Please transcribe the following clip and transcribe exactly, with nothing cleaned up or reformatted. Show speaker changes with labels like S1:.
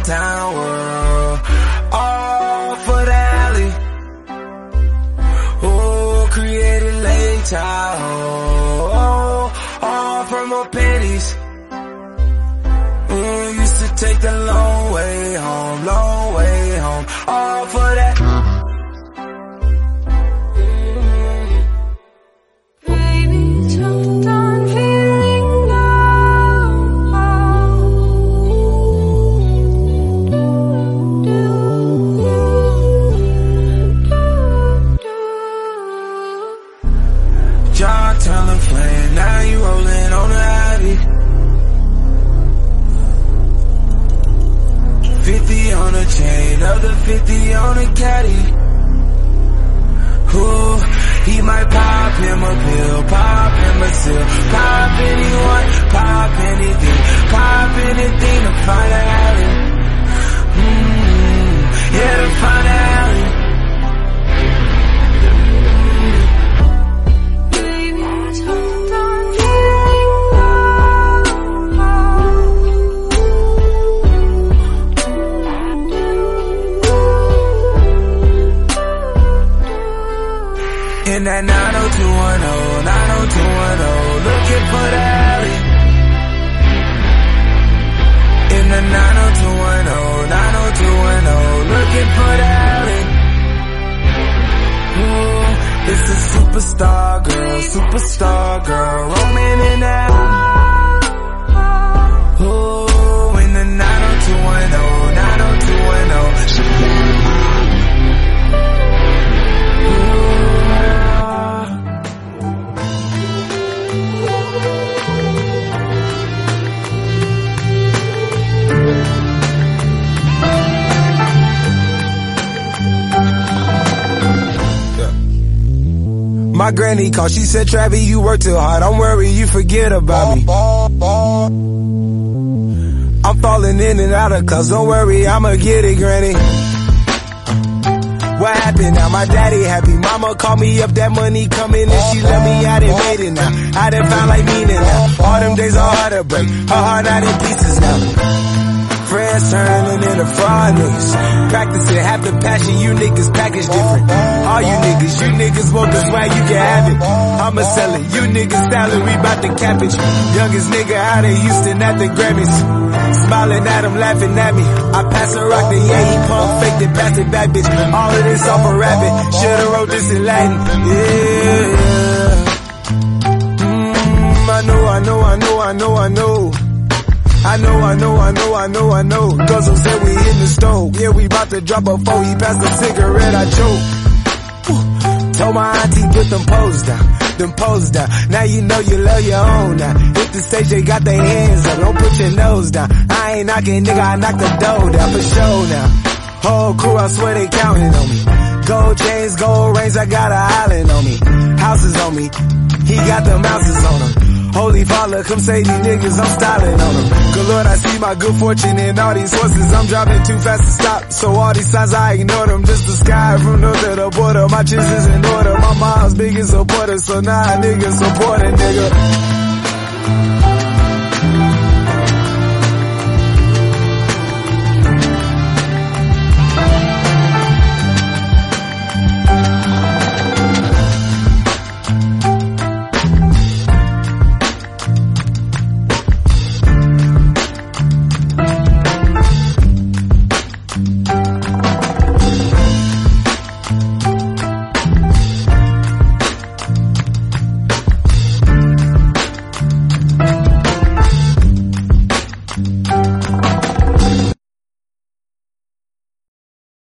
S1: downtown world. All for the alley. Oh, created late child. Oh, all from my pennies. Mm, used to take the long way home, long way home. All for that. Jaw tell a flame, now you rolling on the Ivy. Fifty on a chain, other fifty on a caddy. Ooh, he might pop him a pill, pop him a seal, pop anyone, pop anything, pop anything to find an alley. Mmm, yeah, to find an alley. In that nine oh two one oh, nine oh two one oh, looking for the alley. In the nine oh two one oh, nine oh two one oh, looking for the alley. Ooh, it's a superstar girl, superstar girl, roaming in the alley. Ooh, in the nine oh two one oh, nine oh two one oh, she my granny called, she said, Travis, you work too hard, don't worry, you forget about me. I'm falling in and out of cause, don't worry, I'ma get it, granny. What happened now? My daddy happy, mama called me up, that money coming and she let me out and made it now. I done found like meaning now, all them days are hard to break, her heart out in pieces now. Friends turning into fraud niggas, practicing half the passion, you niggas package different. All you niggas, you niggas want the swag, you can have it. I'ma sell it, you niggas styling, we bout to cap it. Youngest nigga out of Houston at the Grammys, smiling at him, laughing at me. I pass a rock to yeah, he pump faked it, pass it back, bitch. All of this off a rabbit, should've wrote this in Latin. Yeah. Mm, I know, I know, I know, I know, I know. I know, I know, I know, I know, I know. Guzzle said we in the stove. Yeah, we bout to drop a four. He passed the cigarette, I choke. Told my auntie put them poles down, them poles down. Now you know you love your own now. Hit the stage, they got their hands up. Don't put your nose down. I ain't knocking, nigga, I knock the door down for sure now. Whole crew, I swear they counting on me. Gold chains, gold rings, I got an island on me. Houses on me, he got them ounces on him. Holy Father, come say these niggas, I'm styling on them. Good Lord, I see my good fortune in all these horses. I'm driving too fast to stop, so all these signs I ignore them. Just the sky from north to the border, my chips is in order. My mom's biggest supporter, so now nah, niggas support a nigga.